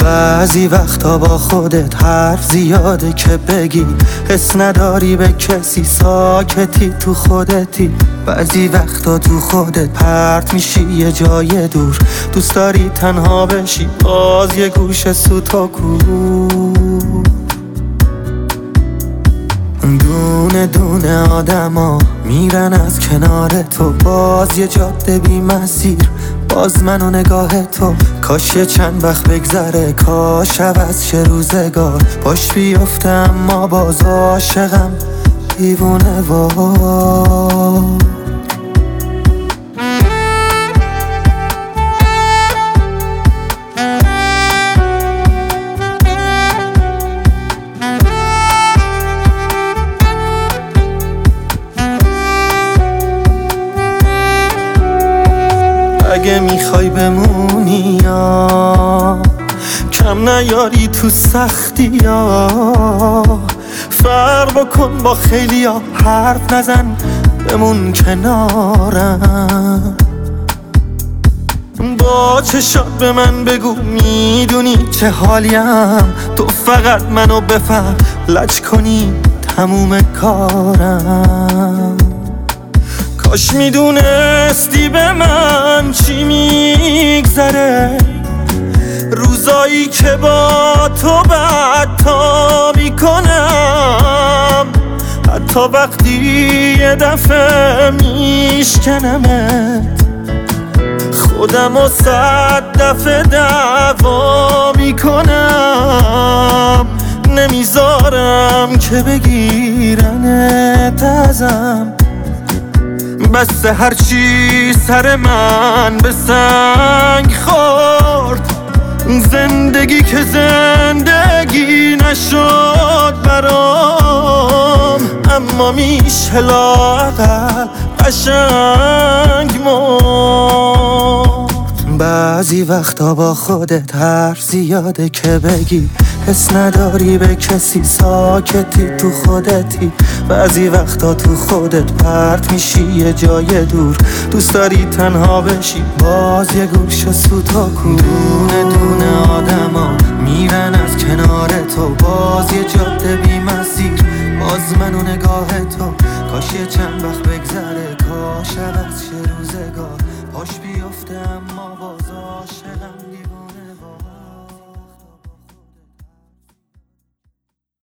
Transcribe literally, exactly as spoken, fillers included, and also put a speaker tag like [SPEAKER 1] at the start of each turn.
[SPEAKER 1] بعضی وقتا با خودت حرف زیاده که بگی، حس نداری به کسی، ساکتی تو خودتی. بعضی وقتا تو خودت پرت میشی یه جای دور، دوست داری تنها بشی باز یه گوشه سوتاکو. دونه دونه آدما میرن از کنار تو، باز یه جاده بی مسیر، باز من و نگاه تو. کاش یه چند وقت بگذره، کاش عوض شه روزگار، پاش بیفته اما باز عاشقم دیوونه وار. اگه میخوای بمونی یا کم نیاری تو سختی یا، فرق بکن با خیلی ها، حرف نزن بمون کنارم. با چشات به من بگو میدونی چه حالیم، تو فقط منو بفهم لج کنی تموم کارم. کاش میدونستی به من چی میگذره، روزایی که با تو بعد تا میکنم، حتی وقتی یه دفعه میشکنمت، خودم و صد دفعه دعوا میکنم. نمیذارم که بگیرنت ازم، بس هرچی سر من به سنگ خورد، زندگی که زندگی نشد برام، اما میشه لااقل قشنگ مرد. بعضی وقتا با خودت حرف زیاده که بگی، حس نداری به کسی، ساکتی تو خودتی. بعضی وقتا تو خودت پرت میشی یه جای دور، دوست داری تنها بشی باز یه گوشه سوتاکو. دونه دونه آدما میرن از کنار تو، باز یه جاده بی مسیر، باز من و نگاه تو. کاش یه چند وقت بگذره، کاش عوض شه روزگار، پاش بیفته اما باز عاشقم دیوونه.